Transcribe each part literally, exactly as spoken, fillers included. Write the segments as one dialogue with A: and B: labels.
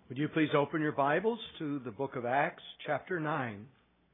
A: Would you please open your Bibles to the book of Acts, chapter nine.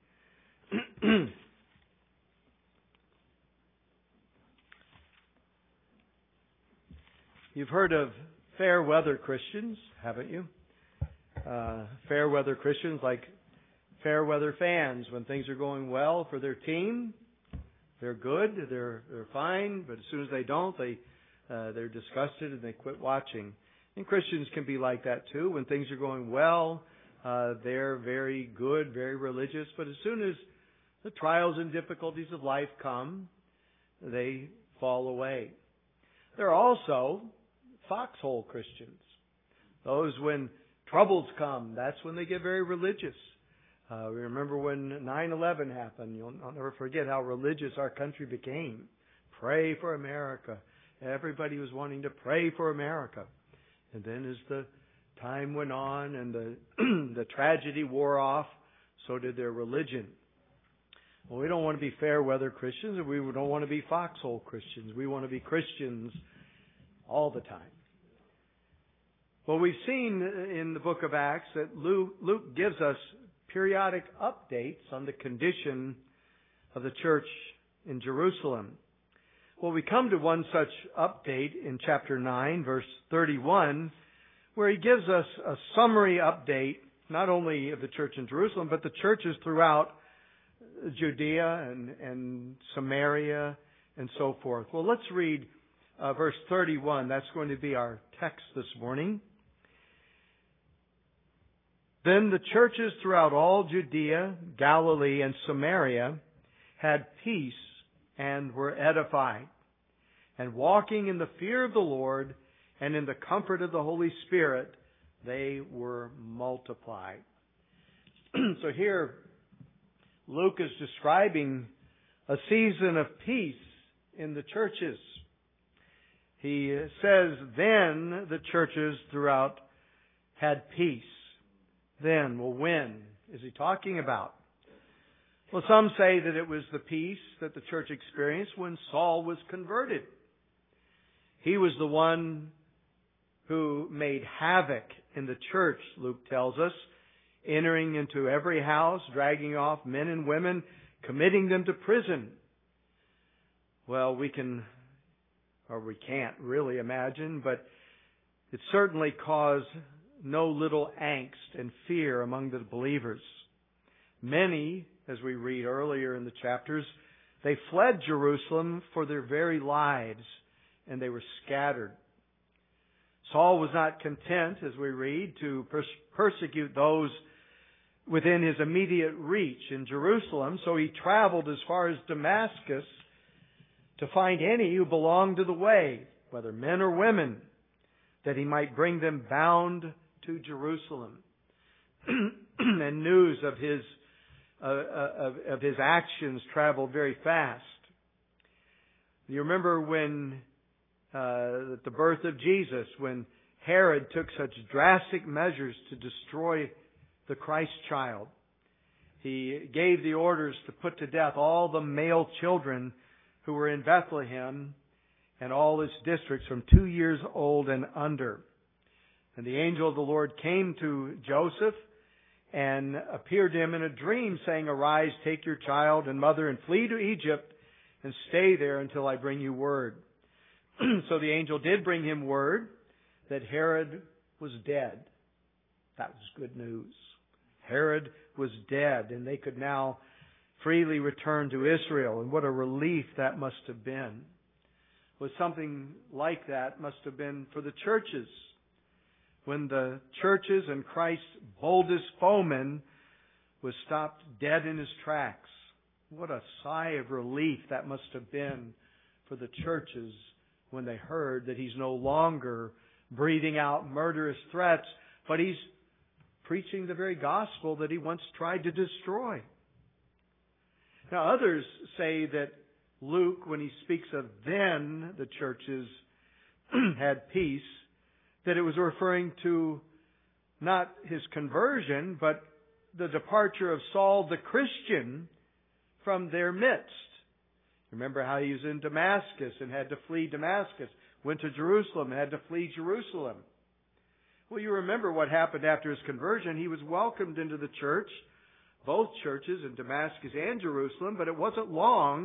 A: You've heard of fair weather Christians, haven't you? Uh, fair weather Christians like fair weather fans. When things are going well for their team, they're good, they're they're fine, but as soon as they don't, they uh, they're disgusted and they quit watching. And Christians can be like that too. When things are going well, uh, they're very good, very religious. But as soon as the trials and difficulties of life come, they fall away. There are also foxhole Christians. Those when troubles come, that's when they get very religious. Uh, we remember when nine eleven happened. You'll I'll never forget how religious our country became. Pray for America. Everybody was wanting to pray for America. And then as the time went on and the the tragedy wore off, so did their religion. Well, we don't want to be fair weather Christians, and we don't want to be foxhole Christians. We want to be Christians all the time. Well, we've seen in the book of Acts that Luke, Luke gives us periodic updates on the condition of the church in Jerusalem. Well, we come to one such update in chapter nine, verse thirty-one, where he gives us a summary update, not only of the church in Jerusalem, but the churches throughout Judea and, and Samaria and so forth. Well, let's read uh, verse thirty-one. That's going to be our text this morning. Then the churches throughout all Judea, Galilee, and Samaria had peace and were edified, and walking in the fear of the Lord and in the comfort of the Holy Spirit, they were multiplied. So here, Luke is describing a season of peace in the churches. He says, then the churches throughout had peace. Then, well, when is he talking about? Well, some say that it was the peace that the church experienced when Saul was converted. He was the one who made havoc in the church, Luke tells us, entering into every house, dragging off men and women, committing them to prison. Well, we can, or we can't really imagine, but it certainly caused no little angst and fear among the believers. Many, as we read earlier in the chapters, they fled Jerusalem for their very lives, and they were scattered. Saul was not content, as we read, to pers- persecute those within his immediate reach in Jerusalem, so he traveled as far as Damascus to find any who belonged to the way, whether men or women, that he might bring them bound to Jerusalem. And news of his Uh, of, of his actions traveled very fast. You remember when, uh, at the birth of Jesus, when Herod took such drastic measures to destroy the Christ child. He gave the orders to put to death all the male children who were in Bethlehem and all its districts from two years old and under. And the angel of the Lord came to Joseph and appeared to him in a dream, saying, arise, take your child and mother and flee to Egypt and stay there until I bring you word. So the angel did bring him word that Herod was dead. That was good news. Herod was dead, and they could now freely return to Israel. And what a relief that must have been. Well, something like that must have been for the churches. When the churches and Christ's boldest foeman was stopped dead in his tracks. What a sigh of relief that must have been for the churches when they heard that he's no longer breathing out murderous threats, but he's preaching the very gospel that he once tried to destroy. Now, others say that Luke, when he speaks of then the churches had peace, that it was referring to not his conversion, but the departure of Saul the Christian from their midst. Remember how he was in Damascus and had to flee Damascus, went to Jerusalem and had to flee Jerusalem. Well, you remember what happened after his conversion. He was welcomed into the church, both churches in Damascus and Jerusalem, but it wasn't long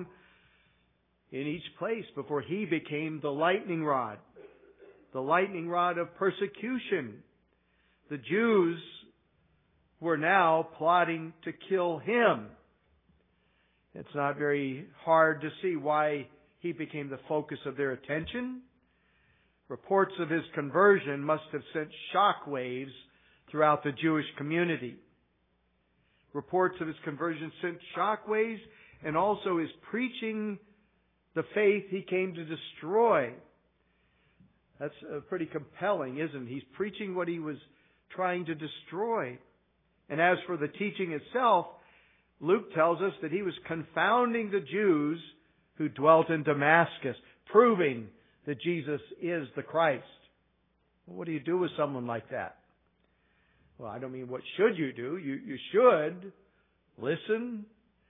A: in each place before he became the lightning rod, the lightning rod of persecution. The Jews were now plotting to kill him. It's not very hard to see why he became the focus of their attention. Reports of his conversion must have sent shock waves throughout the Jewish community. Reports of his conversion sent shock waves, and also his preaching the faith he came to destroy. That's uh, pretty compelling, isn't it? He's preaching what he was trying to destroy. And as for the teaching itself, Luke tells us that he was confounding the Jews who dwelt in Damascus, proving that Jesus is the Christ. Well, what do you do with someone like that? Well, I don't mean what should you do. You, you should listen,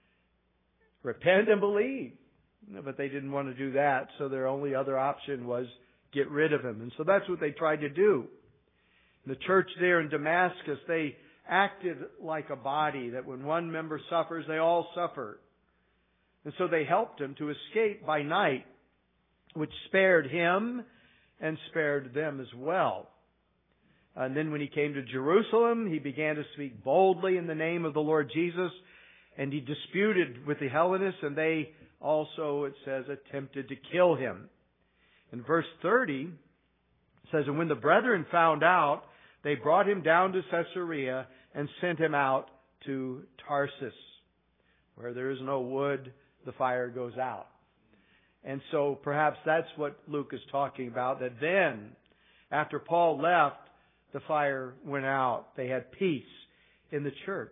A: repent, and believe. But they didn't want to do that, so their only other option was get rid of him. And so that's what they tried to do. In the church there in Damascus, they acted like a body, that when one member suffers, they all suffer. And so they helped him to escape by night, which spared him and spared them as well. And then when he came to Jerusalem, he began to speak boldly in the name of the Lord Jesus, and he disputed with the Hellenists, and they also, it says, attempted to kill him. In verse thirty, it says, "And when the brethren found out, they brought him down to Caesarea and sent him out to Tarsus. Where there is no wood, the fire goes out." And so perhaps that's what Luke is talking about, that then, after Paul left, the fire went out. They had peace in the church.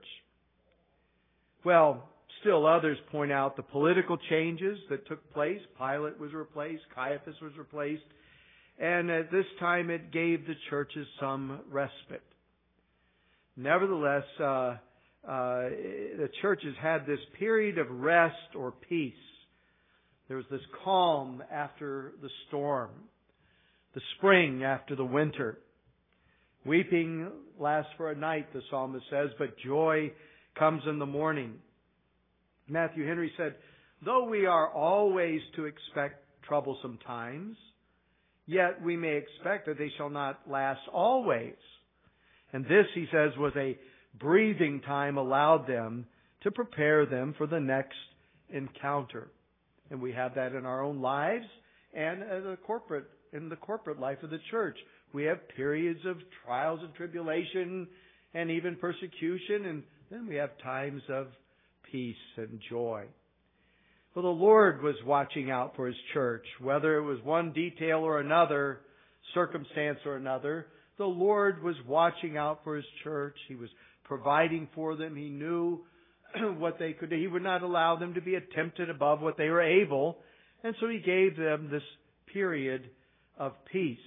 A: Well, still others point out the political changes that took place. Pilate was replaced, Caiaphas was replaced, and at this time it gave the churches some respite. Nevertheless, uh, uh, the churches had this period of rest or peace. There was this calm after the storm, the spring after the winter. Weeping lasts for a night, the psalmist says, but joy comes in the morning. Matthew Henry said, "Though we are always to expect troublesome times, yet we may expect that they shall not last always." And this, he says, was a breathing time allowed them to prepare them for the next encounter. And we have that in our own lives and as a corporate, in the corporate life of the church. We have periods of trials and tribulation and even persecution, and then we have times of peace and joy. Well, the Lord was watching out for His church, whether it was one detail or another, circumstance or another. The Lord was watching out for His church. He was providing for them. He knew what they could do. He would not allow them to be tempted above what they were able. And so He gave them this period of peace.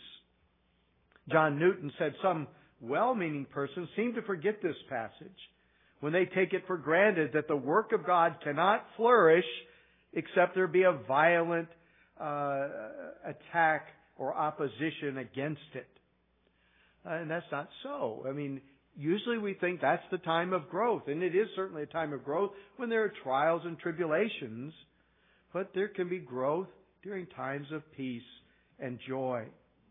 A: John Newton said some well-meaning persons seem to forget this passage when they take it for granted that the work of God cannot flourish except there be a violent uh, attack or opposition against it. Uh, and that's not so. I mean, usually we think that's the time of growth, and it is certainly a time of growth when there are trials and tribulations, but there can be growth during times of peace and joy.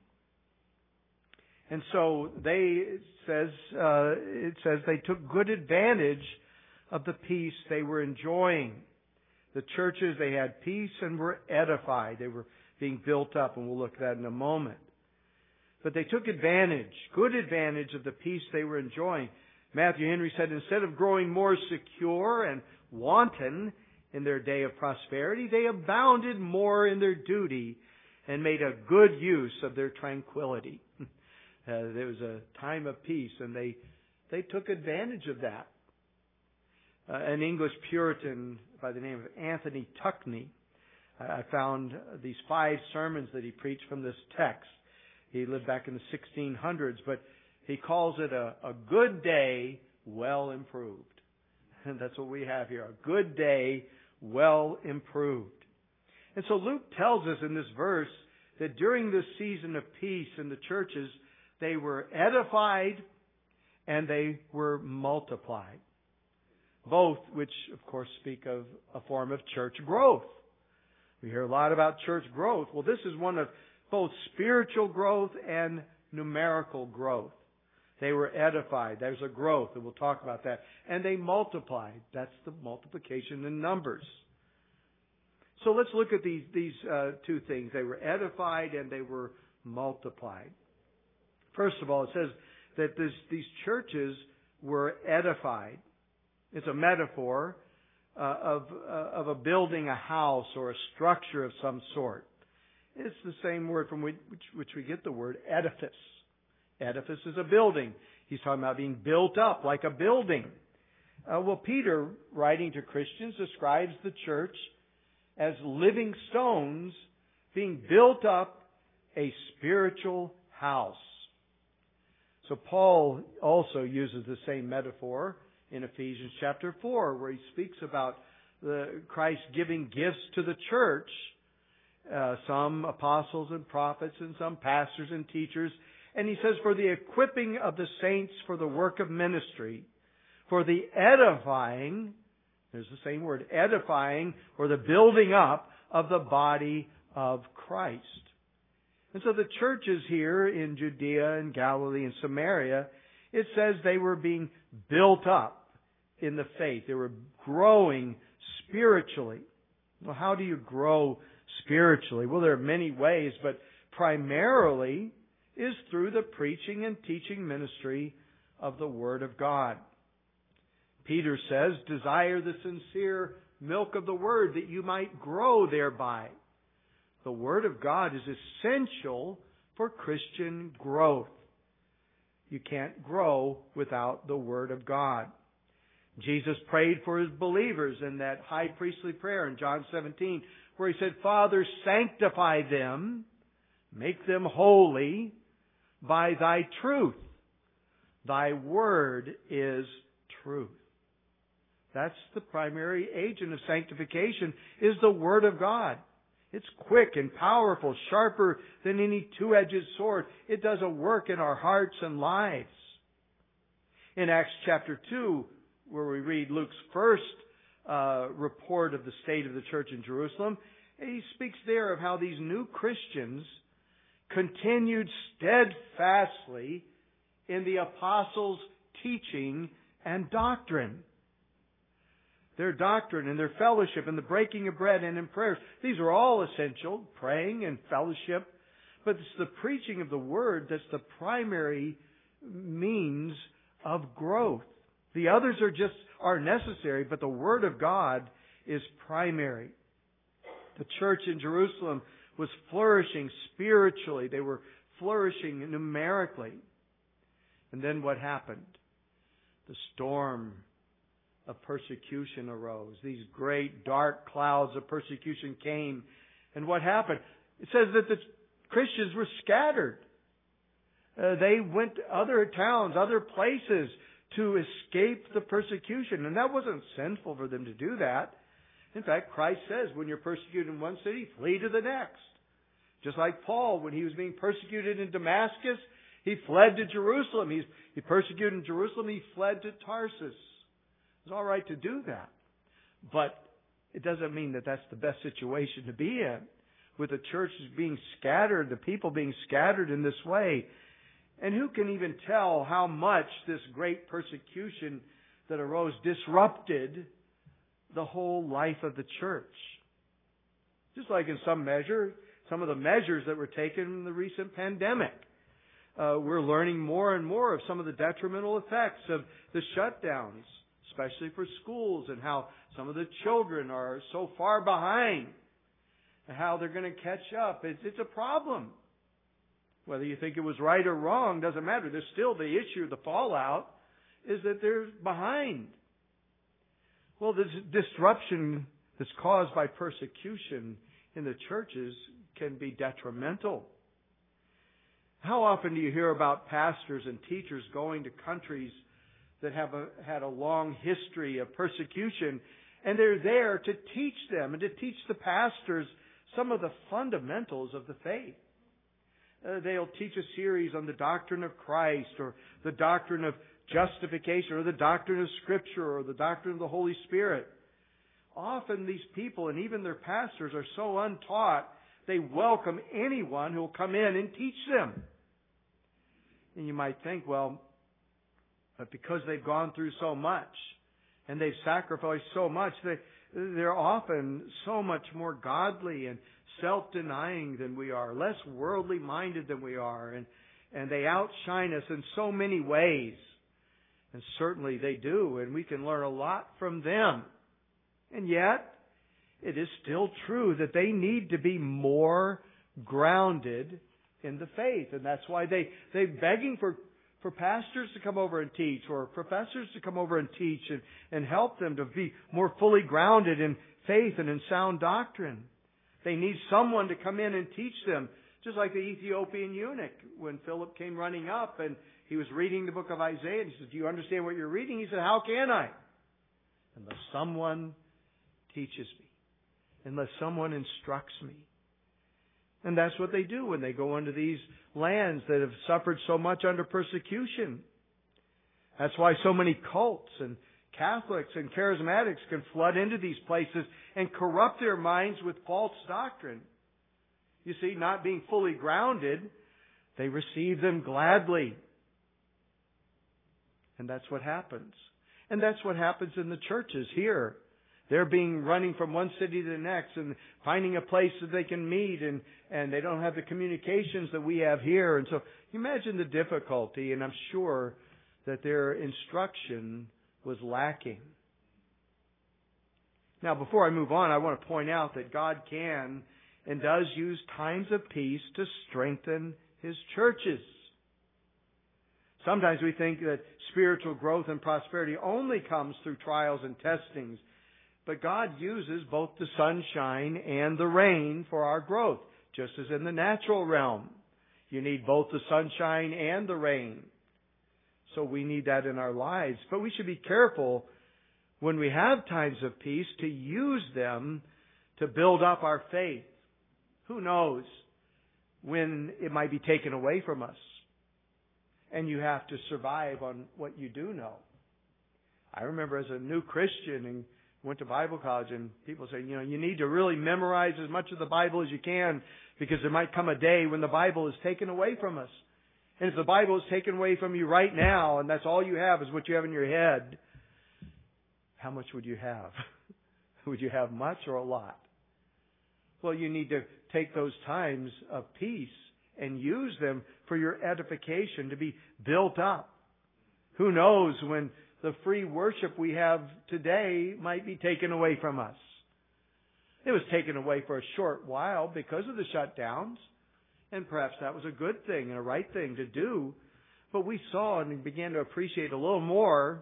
A: And so they, it says, uh, it says they took good advantage of the peace they were enjoying. The churches, they had peace and were edified. They were being built up, and we'll look at that in a moment. But they took advantage, good advantage of the peace they were enjoying. Matthew Henry said, instead of growing more secure and wanton in their day of prosperity, they abounded more in their duty and made a good use of their tranquility. Uh, there was a time of peace, and they they took advantage of that. Uh, an English Puritan by the name of Anthony Tuckney, I found these five sermons that he preached from this text. He lived back in the sixteen hundreds, but he calls it a, a good day well improved. And that's what we have here, a good day well improved. And so Luke tells us in this verse that during this season of peace in the churches, They were edified and they were multiplied. Both, which of course speak of a form of church growth. We hear a lot about church growth. Well, this is one of both spiritual growth and numerical growth. They were edified. There's a growth, and we'll talk about that. And they multiplied. That's the multiplication in numbers. So let's look at these these uh, two things. They were edified and they were multiplied. First of all, it says that this, these churches were edified. It's a metaphor uh, of uh, of a building, a house, or a structure of some sort. It's the same word from which, which we get the word edifice. Edifice is a building. He's talking about being built up like a building. Uh, well, Peter, writing to Christians, describes the church as living stones being built up a spiritual house. So Paul also uses the same metaphor in Ephesians chapter four, where he speaks about the Christ giving gifts to the church, uh, some apostles and prophets and some pastors and teachers. And he says, for the equipping of the saints for the work of ministry, for the edifying, there's the same word, edifying, or the building up of the body of Christ. And so the churches here in Judea and Galilee and Samaria, it says they were being built up in the faith. They were growing spiritually. Well, how do you grow spiritually? Well, there are many ways, but primarily is through the preaching and teaching ministry of the Word of God. Peter says, desire the sincere milk of the Word that you might grow thereby. The Word of God is essential for Christian growth. You can't grow without the Word of God. Jesus prayed for His believers in that high priestly prayer in John seventeen, where He said, Father, sanctify them, make them holy by Thy truth. Thy Word is truth. That's the primary agent of sanctification, is the Word of God. It's quick and powerful, sharper than any two-edged sword. It does a work in our hearts and lives. In Acts chapter two, where we read Luke's first uh, report of the state of the church in Jerusalem, he speaks there of how these new Christians continued steadfastly in the apostles' teaching and doctrine. Their doctrine and their fellowship and the breaking of bread and in prayers. These are all essential, praying and fellowship. But it's the preaching of the Word that's the primary means of growth. The others are just, are necessary, but the Word of God is primary. The church in Jerusalem was flourishing spiritually. They were flourishing numerically. And then what happened? The storm of persecution arose. These great dark clouds of persecution came. And what happened? It says that the Christians were scattered. Uh, they went to other towns, other places to escape the persecution. And that wasn't sinful for them to do that. In fact, Christ says when you're persecuted in one city, flee to the next. Just like Paul, when he was being persecuted in Damascus, he fled to Jerusalem. He's, he persecuted in Jerusalem, he fled to Tarsus. It's all right to do that. But it doesn't mean that that's the best situation to be in. With the churches being scattered, the people being scattered in this way. And who can even tell how much this great persecution that arose disrupted the whole life of the church? Just like in some measure, some of the measures that were taken in the recent pandemic. Uh, we're learning more and more of some of the detrimental effects of the shutdowns, especially for schools, and how some of the children are so far behind, and how they're going to catch up. It's, it's a problem. Whether you think it was right or wrong doesn't matter. There's still the issue, the fallout, is that they're behind. Well, this disruption that's caused by persecution in the churches can be detrimental. How often do you hear about pastors and teachers going to countries that have a, had a long history of persecution, and they're there to teach them and to teach the pastors some of the fundamentals of the faith? uh, they'll teach a series on the doctrine of Christ, or the doctrine of justification, or the doctrine of Scripture, or the doctrine of the Holy Spirit. Often these people, and even their pastors, are so untaught, they welcome anyone who will come in and teach them. And you might think, well, but because they've gone through so much, and they've sacrificed so much, they, they're often so much more godly and self-denying than we are, less worldly minded than we are, and, and they outshine us in so many ways. And certainly they do, and we can learn a lot from them. And yet, it is still true that they need to be more grounded in the faith. And that's why they, they're begging for, for pastors to come over and teach, or professors to come over and teach, and, and help them to be more fully grounded in faith and in sound doctrine. They need someone to come in and teach them, just like the Ethiopian eunuch, when Philip came running up and he was reading the book of Isaiah, and he said, "Do you understand what you're reading?" He said, "How can I? Unless someone teaches me, unless someone instructs me." And that's what they do when they go into these lands that have suffered so much under persecution. That's why so many cults and Catholics and charismatics can flood into these places and corrupt their minds with false doctrine. You see, not being fully grounded, they receive them gladly. And that's what happens. And that's what happens in the churches here. They're being running from one city to the next and finding a place that they can meet, and, and they don't have the communications that we have here. And so imagine the difficulty, and I'm sure that their instruction was lacking. Now, before I move on, I want to point out that God can and does use times of peace to strengthen His churches. Sometimes we think that spiritual growth and prosperity only comes through trials and testings. But God uses both the sunshine and the rain for our growth, just as in the natural realm. You need both the sunshine and the rain. So we need that in our lives. But we should be careful when we have times of peace to use them to build up our faith. Who knows when it might be taken away from us, and you have to survive on what you do know. I remember as a new Christian and went to Bible college, and people say, you know, you need to really memorize as much of the Bible as you can, because there might come a day when the Bible is taken away from us. And if the Bible is taken away from you right now, and that's all you have is what you have in your head, how much would you have? Would you have much or a lot? Well, you need to take those times of peace and use them for your edification, to be built up. Who knows when the free worship we have today might be taken away from us. It was taken away for a short while because of the shutdowns, and perhaps that was a good thing and a right thing to do. But we saw and began to appreciate a little more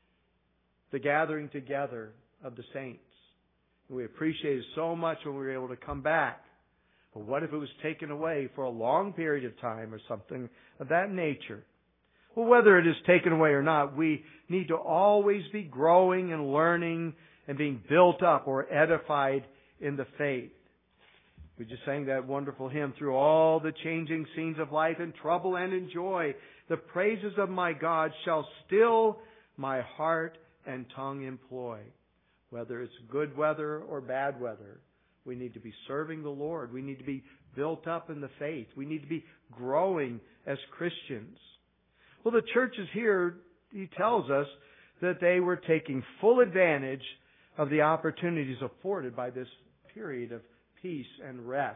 A: the gathering together of the saints. We appreciated so much when we were able to come back. But what if it was taken away for a long period of time or something of that nature? Well, whether it is taken away or not, we need to always be growing and learning and being built up or edified in the faith. We just sang that wonderful hymn, through all the changing scenes of life, in trouble and in joy, the praises of my God shall still my heart and tongue employ. Whether it's good weather or bad weather, we need to be serving the Lord. We need to be built up in the faith. We need to be growing as Christians. Well, the churches here, he tells us that they were taking full advantage of the opportunities afforded by this period of peace and rest.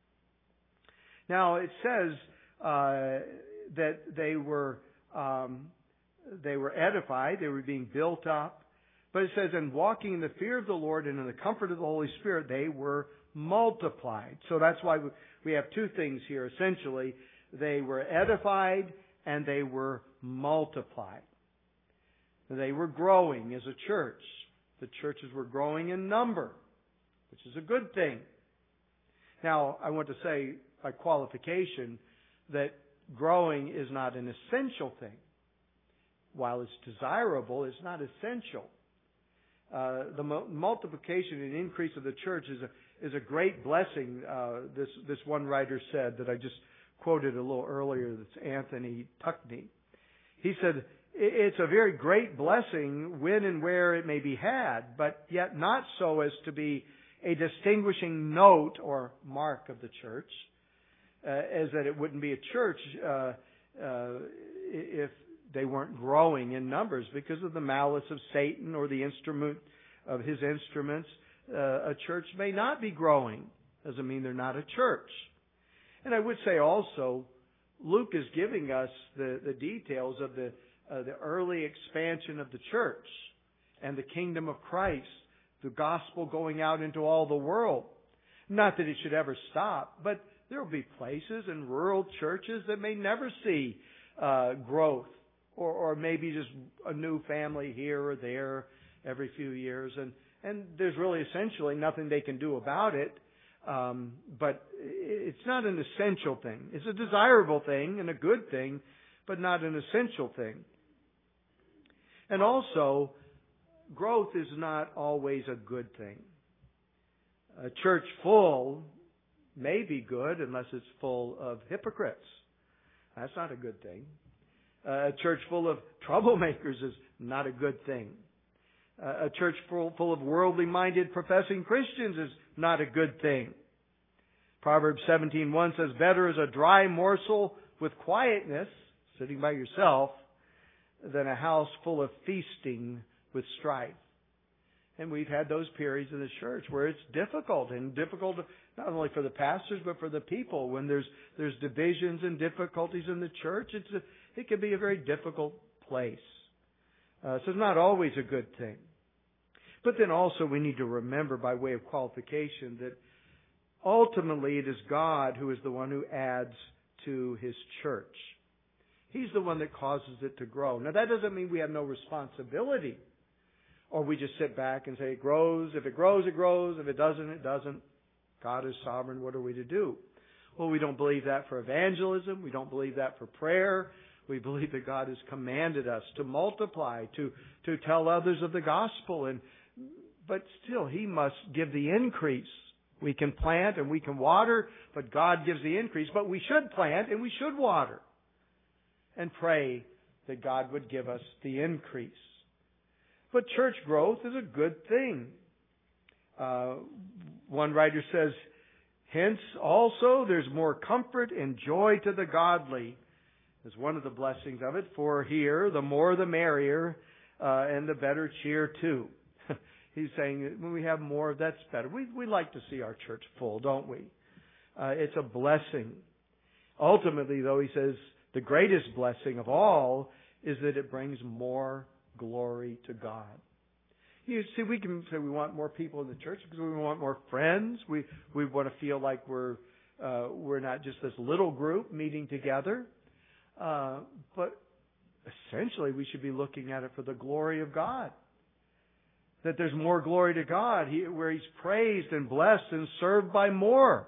A: Now, it says uh, that they were um, they were edified, they were being built up. But it says, in walking in the fear of the Lord and in the comfort of the Holy Spirit, they were multiplied. So that's why we have two things here, essentially. They were edified and they were multiplied. They were growing as a church. The churches were growing in number, which is a good thing. Now, I want to say by qualification that growing is not an essential thing. While it's desirable, it's not essential. Uh, the multiplication and increase of the church is a, is a great blessing, uh, this, this one writer said that I just quoted a little earlier, that's Anthony Tuckney. He said, it's a very great blessing when and where it may be had, but yet not so as to be a distinguishing note or mark of the church, uh, as that it wouldn't be a church uh, uh, if they weren't growing in numbers because of the malice of Satan or the instrument of his instruments. Uh, a church may not be growing. Doesn't mean they're not a church. And I would say also, Luke is giving us the, the details of the uh, the early expansion of the church and the kingdom of Christ, the gospel going out into all the world. Not that it should ever stop, but there will be places and rural churches that may never see uh, growth, or, or maybe just a new family here or there every few years, and and there's really essentially nothing they can do about it. Um, but it's not an essential thing. It's a desirable thing and a good thing, but not an essential thing. And also, growth is not always a good thing. A church full may be good unless it's full of hypocrites. That's not a good thing. A church full of troublemakers is not a good thing. A church full, full of worldly-minded professing Christians is not a good thing. Proverbs seventeen one says, better is a dry morsel with quietness, sitting by yourself, than a house full of feasting with strife. And we've had those periods in the church where it's difficult, and difficult not only for the pastors but for the people. When there's there's divisions and difficulties in the church, it's a, it can be a very difficult place. Uh, so it's not always a good thing. But then also we need to remember, by way of qualification, that ultimately it is God who is the one who adds to His church. He's the one that causes it to grow. Now that doesn't mean we have no responsibility, or we just sit back and say it grows. If it grows, it grows. If it doesn't, it doesn't. God is sovereign. What are we to do? Well, we don't believe that for evangelism. We don't believe that for prayer. We believe that God has commanded us to multiply, to, to tell others of the gospel. And, but still, He must give the increase. We can plant and we can water, but God gives the increase. But we should plant and we should water and pray that God would give us the increase. But church growth is a good thing. Uh, one writer says, hence also there's more comfort and joy to the godly. Is one of the blessings of it. For here, the more the merrier, uh, and the better cheer too. He's saying that when we have more, that's better. We we like to see our church full, don't we? Uh, it's a blessing. Ultimately, though, he says the greatest blessing of all is that it brings more glory to God. You see, we can say we want more people in the church because we want more friends. We we want to feel like we're uh, we're not just this little group meeting together. Uh, but essentially, we should be looking at it for the glory of God. That there's more glory to God, he, where He's praised and blessed and served by more.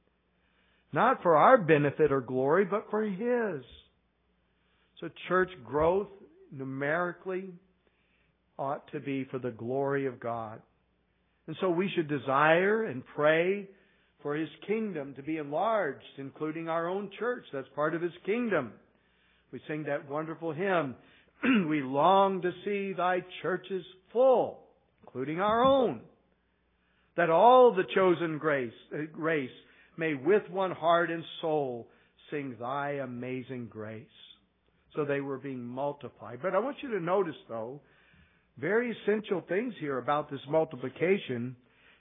A: Not for our benefit or glory, but for His. So church growth, numerically, ought to be for the glory of God. And so we should desire and pray for His kingdom to be enlarged, including our own church. That's part of His kingdom. We sing that wonderful hymn, we long to see Thy churches full, including our own, that all the chosen grace, uh, race may with one heart and soul sing Thy amazing grace. So they were being multiplied. But I want you to notice, though, very essential things here about this multiplication.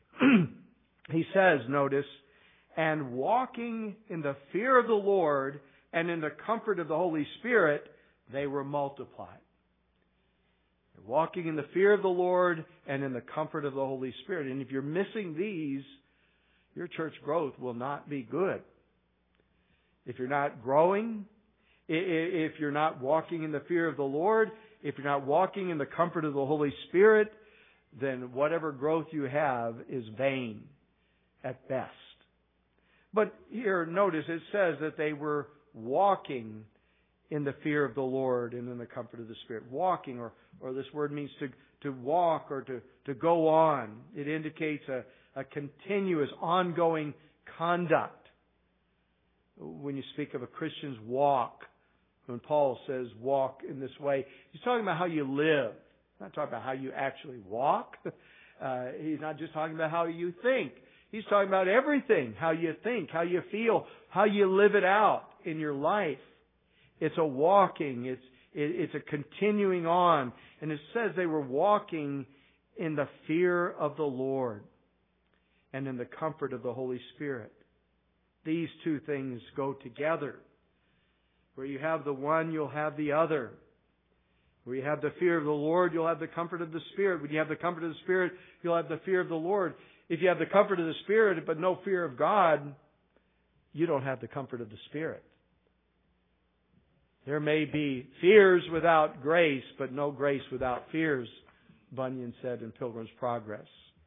A: He says, notice, and walking in the fear of the Lord and in the comfort of the Holy Spirit, they were multiplied. Walking in the fear of the Lord and in the comfort of the Holy Spirit. And if you're missing these, your church growth will not be good. If you're not growing, if you're not walking in the fear of the Lord, if you're not walking in the comfort of the Holy Spirit, then whatever growth you have is vain at best. But here, notice it says that they were walking in the fear of the Lord and in the comfort of the Spirit. Walking, or, or this word means to, to walk or to, to go on. It indicates a, a continuous, ongoing conduct. when you speak of a Christian's walk. When Paul says walk in this way, he's talking about how you live. He's not talking about how you actually walk. Uh, he's not just talking about how you think. He's talking about everything. How you think, how you feel, how you live it out in your life. It's a walking. It's, it, it's a continuing on. And it says they were walking in the fear of the Lord and in the comfort of the Holy Spirit. These two things go together. Where you have the one, you'll have the other. Where you have the fear of the Lord, you'll have the comfort of the Spirit. When you have the comfort of the Spirit, you'll have the fear of the Lord. If you have the comfort of the Spirit but no fear of God, you don't have the comfort of the Spirit. There may be fears without grace, but no grace without fears, Bunyan said in Pilgrim's Progress.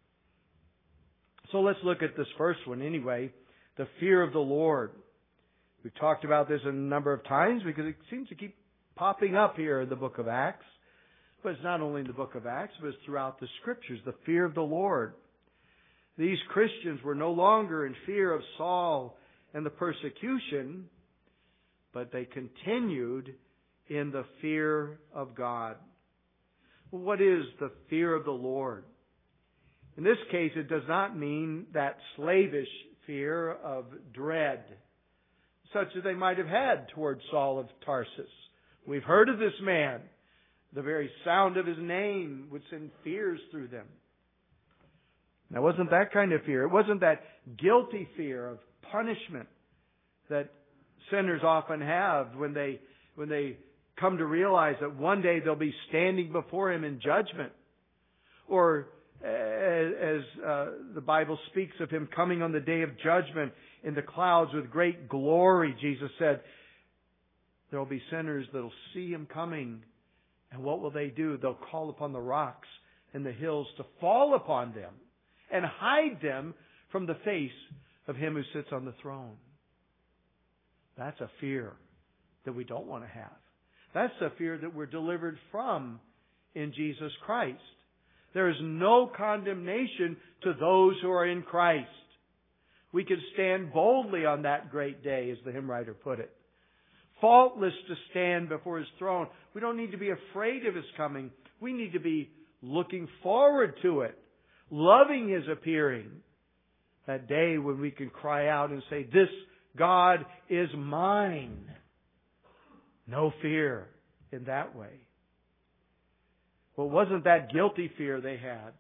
A: So let's look at this first one anyway, the fear of the Lord. We've talked about this a number of times because it seems to keep popping up here in the book of Acts. But it's not only in the book of Acts, but it's throughout the Scriptures, the fear of the Lord. These Christians were no longer in fear of Saul and the persecution, but they continued in the fear of God. Well, what is the fear of the Lord? In this case, it does not mean that slavish fear of dread, such as they might have had toward Saul of Tarsus. We've heard of this man. The very sound of his name would send fears through them. Now, it wasn't that kind of fear. It wasn't that guilty fear of punishment that sinners often have when they when they come to realize that one day they'll be standing before Him in judgment. Or as uh, the Bible speaks of Him coming on the day of judgment in the clouds with great glory, Jesus said, there will be sinners that will see Him coming. And what will they do? They'll call upon the rocks and the hills to fall upon them and hide them from the face of Him who sits on the throne. That's a fear that we don't want to have. That's a fear that we're delivered from in Jesus Christ. There is no condemnation to those who are in Christ. We can stand boldly on that great day, as the hymn writer put it. Faultless to stand before His throne. We don't need to be afraid of His coming. We need to be looking forward to it, loving His appearing. That day when we can cry out and say, this God is mine. No fear in that way. Well, it wasn't that guilty fear they had.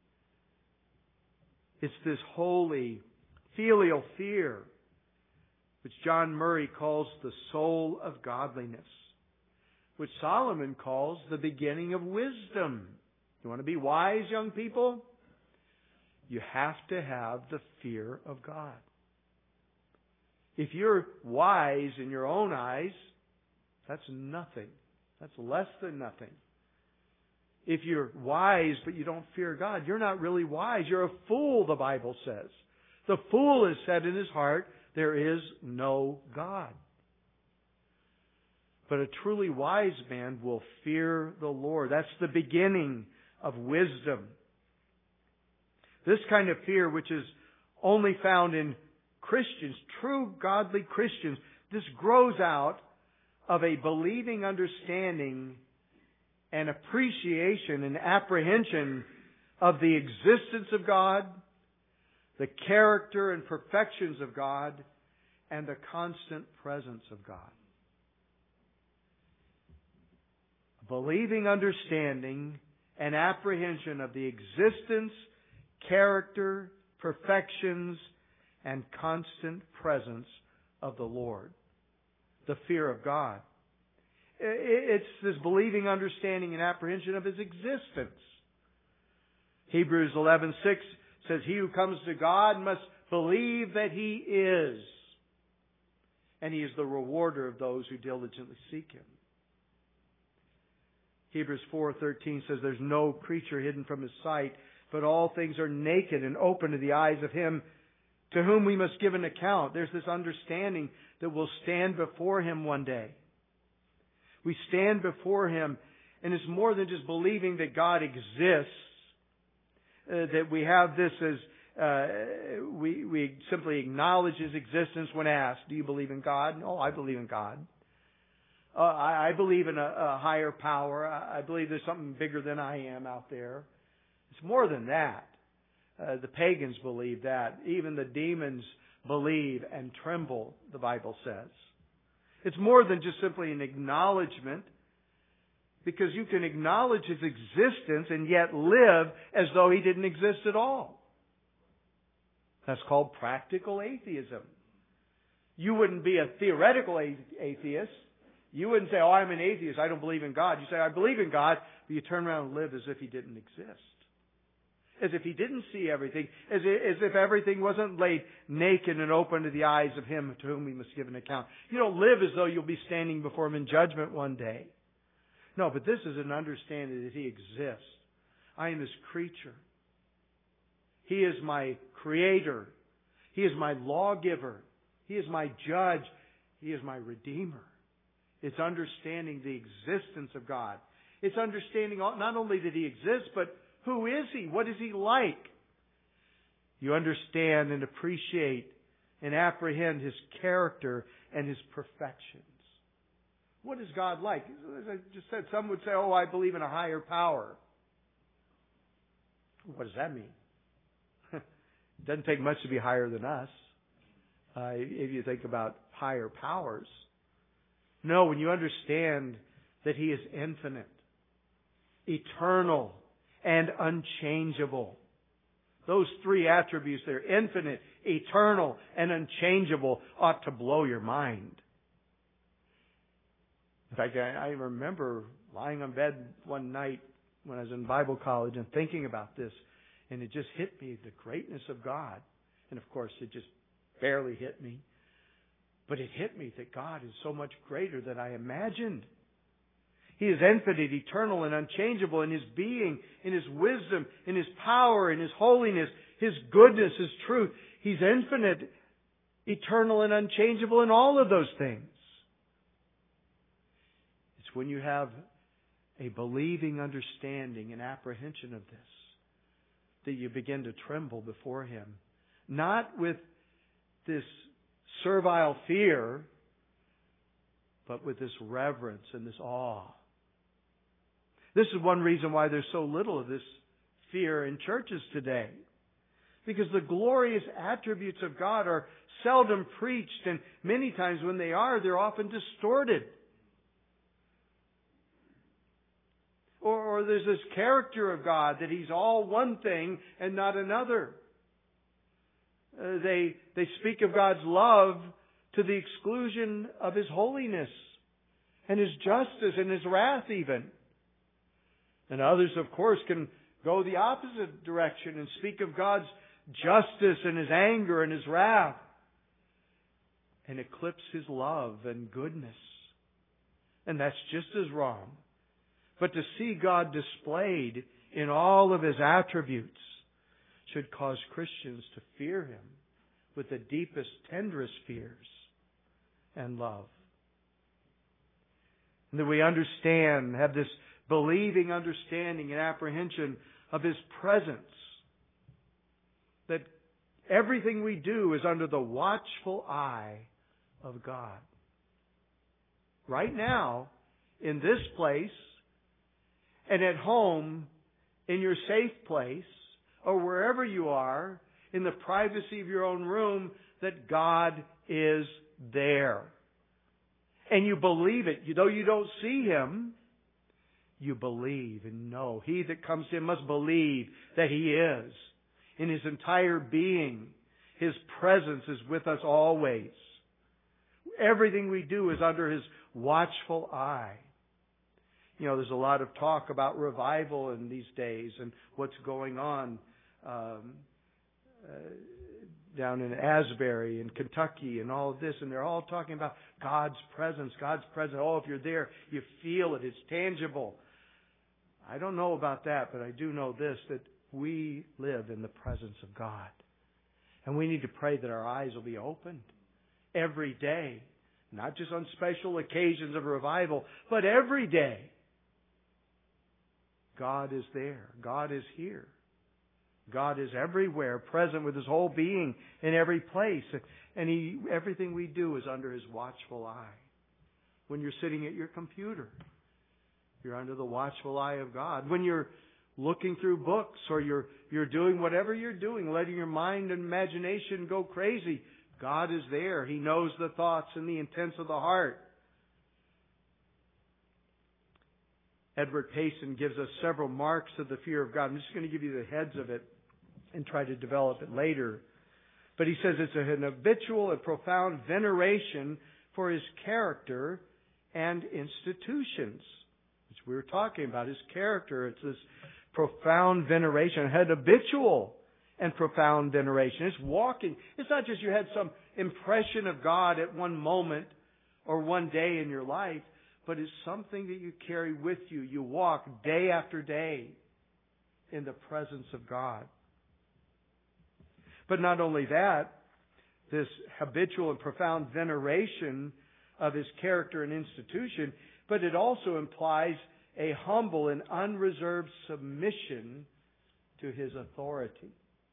A: It's this holy, filial fear, which John Murray calls the soul of godliness, which Solomon calls the beginning of wisdom. You want to be wise, young people? You have to have the fear of God. If you're wise in your own eyes, that's nothing. That's less than nothing. If you're wise but you don't fear God, you're not really wise. You're a fool, the Bible says. The fool has said in his heart, there is no God. But a truly wise man will fear the Lord. That's the beginning of wisdom. This kind of fear, which is only found in Christians, true godly Christians, this grows out of a believing understanding and appreciation and apprehension of the existence of God, the character and perfections of God, and the constant presence of God. Believing understanding and apprehension of the existence, character, perfections, and constant presence of the Lord. The fear of God. It's this believing understanding and apprehension of His existence. Hebrews eleven six says, he who comes to God must believe that He is. And He is the rewarder of those who diligently seek Him. Hebrews four thirteen says, there's no creature hidden from His sight, but all things are naked and open to the eyes of Him to whom we must give an account. There's this understanding that we'll stand before Him one day. We stand before Him, and it's more than just believing that God exists, uh, that we have this as Uh, we, we simply acknowledge His existence when asked, do you believe in God? No, I believe in God. Uh, I, I believe in a, a higher power. I, I believe there's something bigger than I am out there. It's more than that. Uh, the pagans believe that. Even the demons believe and tremble, the Bible says. It's more than just simply an acknowledgement, because you can acknowledge His existence and yet live as though He didn't exist at all. That's called practical atheism. You wouldn't be a theoretical atheist. You wouldn't say, oh, I'm an atheist, I don't believe in God. You say, I believe in God, but you turn around and live as if He didn't exist. As if He didn't see everything. As if, as if everything wasn't laid naked and open to the eyes of Him to whom we must give an account. You don't live as though you'll be standing before Him in judgment one day. No, but this is an understanding that He exists. I am His creature. He is my creator. He is my lawgiver. He is my judge. He is my redeemer. It's understanding the existence of God. It's understanding not only that He exists, but who is He? What is He like? You understand and appreciate and apprehend His character and His perfections. What is God like? As I just said, some would say, oh, I believe in a higher power. What does that mean? It doesn't take much to be higher than us. Uh, if you think about higher powers. No, when you understand that He is infinite, eternal, and unchangeable. Those three attributes there, infinite, eternal, and unchangeable, ought to blow your mind. In fact, I, I remember lying on bed one night when I was in Bible college and thinking about this, and it just hit me, the greatness of God. And of course, it just barely hit me. But it hit me that God is so much greater than I imagined. He is infinite, eternal, and unchangeable in His being, in His wisdom, in His power, in His holiness, His goodness, His truth. He's infinite, eternal, and unchangeable in all of those things. It's when you have a believing understanding and apprehension of this that you begin to tremble before Him. Not with this servile fear, but with this reverence and this awe. This is one reason why there's so little of this fear in churches today. Because the glorious attributes of God are seldom preached, and many times when they are, they're often distorted. Or, or there's this character of God that He's all one thing and not another. Uh, they, they speak of God's love to the exclusion of His holiness and His justice and His wrath even. And others, of course, can go the opposite direction and speak of God's justice and His anger and His wrath and eclipse His love and goodness. And that's just as wrong. But to see God displayed in all of His attributes should cause Christians to fear Him with the deepest, tenderest fears and love. And that we understand, have this believing understanding and apprehension of His presence. That everything we do is under the watchful eye of God. Right now, in this place, and at home, in your safe place, or wherever you are, in the privacy of your own room, that God is there. And you believe it. Though you don't see Him, you believe and know. He that comes to Him must believe that He is. In His entire being, His presence is with us always. Everything we do is under His watchful eye. You know, there's a lot of talk about revival in these days and what's going on um, uh, down in Asbury and Kentucky and all of this. And they're all talking about God's presence, God's presence. Oh, if you're there, you feel it. It's tangible. I don't know about that, but I do know this, that we live in the presence of God. And we need to pray that our eyes will be opened every day. Not just on special occasions of revival, but every day. God is there. God is here. God is everywhere, present with His whole being in every place. And He, everything we do is under His watchful eye. When you're sitting at your computer, you're under the watchful eye of God. When you're looking through books, or you're you're doing whatever you're doing, letting your mind and imagination go crazy, God is there. He knows the thoughts and the intents of the heart. Edward Payson gives us several marks of the fear of God. I'm just going to give you the heads of it and try to develop it later. But he says it's an habitual and profound veneration for His character and institutions, which we were talking about, His character. It's this profound veneration, an habitual and profound veneration. It's walking. It's not just you had some impression of God at one moment or one day in your life, but it's something that you carry with you. You walk day after day in the presence of God. But not only that, this habitual and profound veneration of His character and institution, but it also implies a humble and unreserved submission to His authority.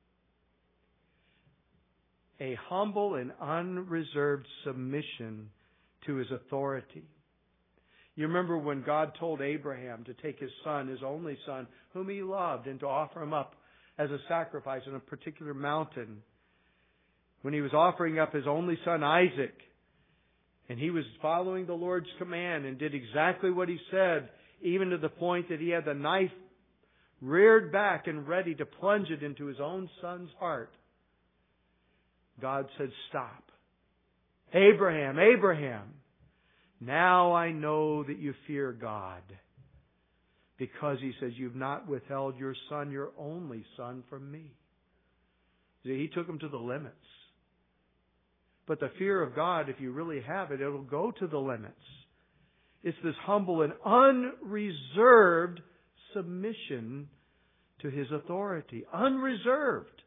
A: A humble and unreserved submission to His authority. You remember when God told Abraham to take his son, his only son, whom he loved, and to offer him up as a sacrifice on a particular mountain. When he was offering up his only son, Isaac, and he was following the Lord's command and did exactly what He said, even to the point that he had the knife reared back and ready to plunge it into his own son's heart. God said, "Stop. Abraham, Abraham, now I know that you fear God." Because He says, "You've not withheld your son, your only son, from me." See, He took him to the limits. But the fear of God, if you really have it, it'll go to the limits. It's this humble and unreserved submission to His authority. Unreserved.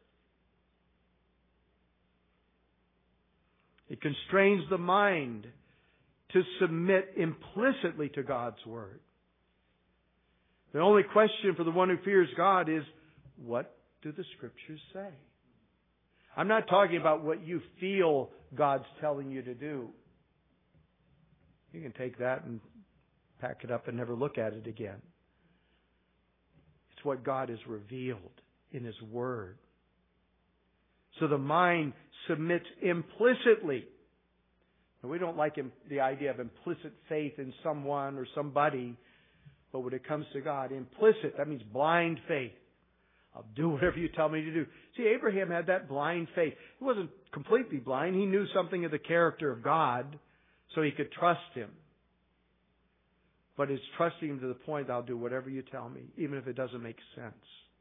A: It constrains the mind to submit implicitly to God's Word. The only question for the one who fears God is, what do the Scriptures say? I'm not talking about what you feel God's telling you to do. You can take that and pack it up and never look at it again. It's what God has revealed in His Word. So the mind submits implicitly. And we don't like the idea of implicit faith in someone or somebody. But when it comes to God, implicit, that means blind faith. I'll do whatever you tell me to do. See, Abraham had that blind faith. He wasn't completely blind. He knew something of the character of God, so he could trust Him. But it's trusting Him to the point, I'll do whatever you tell me, even if it doesn't make sense.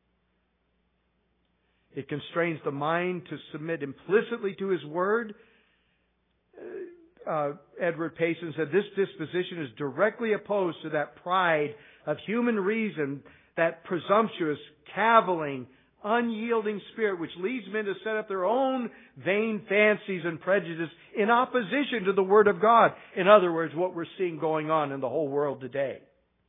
A: It constrains the mind to submit implicitly to His Word. Uh, Edward Payson said, this disposition is directly opposed to that pride of human reason, that presumptuous, cavilling, unyielding spirit which leads men to set up their own vain fancies and prejudices in opposition to the Word of God. In other words, what we're seeing going on in the whole world today.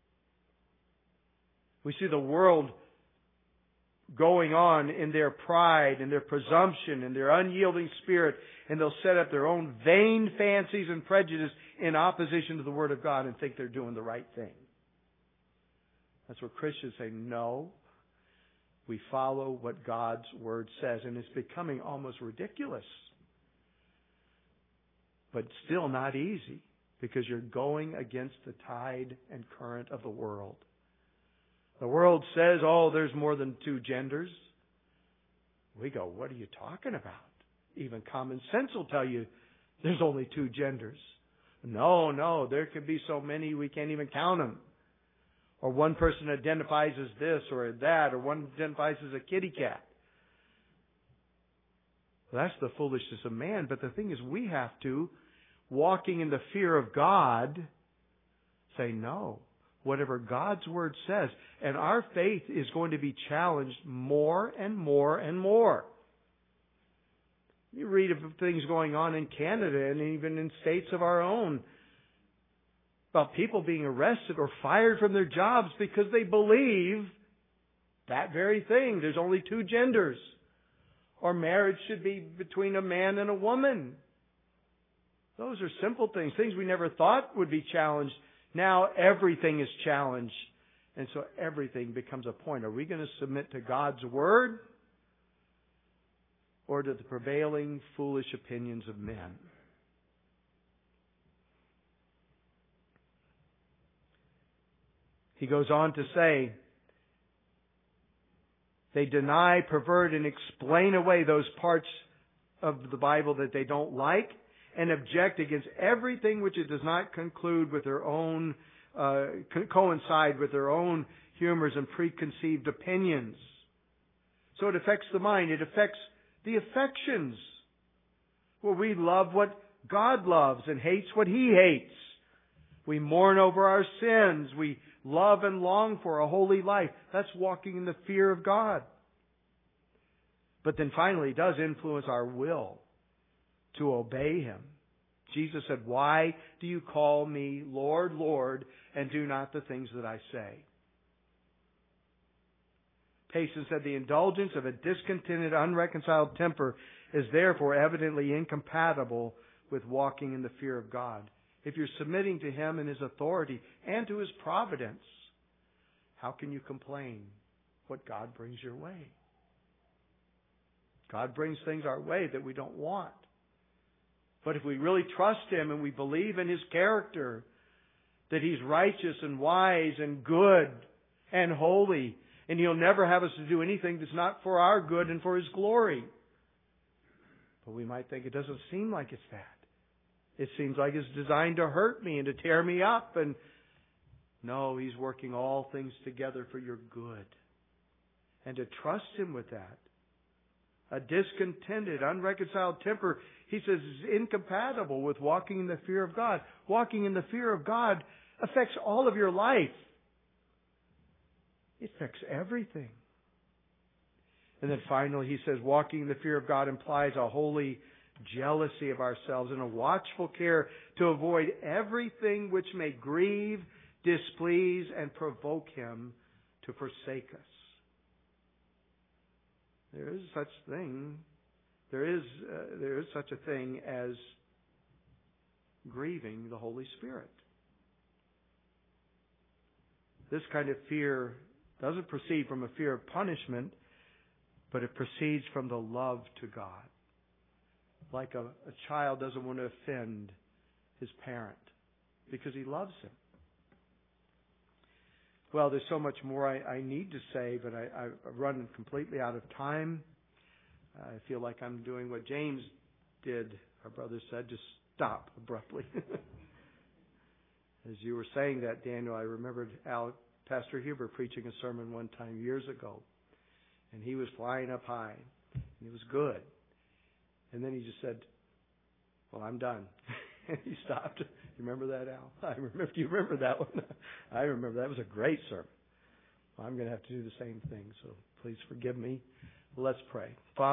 A: We see the world going on in their pride and their presumption and their unyielding spirit, and they'll set up their own vain fancies and prejudice in opposition to the Word of God and think they're doing the right thing. That's where Christians say, no, we follow what God's Word says. And it's becoming almost ridiculous. But still not easy, because you're going against the tide and current of the world. The world says, oh, there's more than two genders. We go, what are you talking about? Even common sense will tell you there's only two genders. No, no, there could be so many we can't even count them. Or one person identifies as this or that, or one identifies as a kitty cat. Well, that's the foolishness of man. But the thing is, we have to, walking in the fear of God, say no. Whatever God's Word says. And our faith is going to be challenged more and more and more. You read of things going on in Canada and even in states of our own about people being arrested or fired from their jobs because they believe that very thing. There's only two genders. Or marriage should be between a man and a woman. Those are simple things, things we never thought would be challenged. Now everything is challenged. And so everything becomes a point. Are we going to submit to God's Word or to the prevailing foolish opinions of men? He goes on to say, they deny, pervert, and explain away those parts of the Bible that they don't like and object against everything which it does not conclude with their own, uh, co- coincide with their own humors and preconceived opinions. So it affects the mind. It affects the affections. Well, we love what God loves and hates what He hates. We mourn over our sins. We love and long for a holy life. That's walking in the fear of God. But then finally, it does influence our will to obey Him. Jesus said, why do you call me Lord, Lord, and do not the things that I say? Payson said, the indulgence of a discontented, unreconciled temper is therefore evidently incompatible with walking in the fear of God. If you're submitting to Him and His authority and to His providence, how can you complain what God brings your way? God brings things our way that we don't want. But if we really trust Him and we believe in His character, that He's righteous and wise and good and holy, and He'll never have us to do anything that's not for our good and for His glory. But we might think it doesn't seem like it's that. It seems like it's designed to hurt me and to tear me up. And no, He's working all things together for your good. And to trust Him with that. A discontented, unreconciled temper, He says, is incompatible with walking in the fear of God. Walking in the fear of God affects all of your life. It affects everything. And then finally, he says, walking in the fear of God implies a holy jealousy of ourselves and a watchful care to avoid everything which may grieve, displease, and provoke Him to forsake us. There is such thing. There is uh, there is such a thing as grieving the Holy Spirit. This kind of fear doesn't proceed from a fear of punishment, but it proceeds from the love to God. Like a, a child doesn't want to offend his parent because he loves him. Well, there's so much more I, I need to say, but I, I've run completely out of time. I feel like I'm doing what James did, our brother said, just stop abruptly. As you were saying that, Daniel, I remembered Al, Pastor Huber preaching a sermon one time years ago. And he was flying up high. And it was good. And then he just said, well, I'm done. And he stopped. You remember that, Al? I remember. Do you remember that one? I remember. That was a great sermon. Well, I'm going to have to do the same thing. So please forgive me. Let's pray. Father,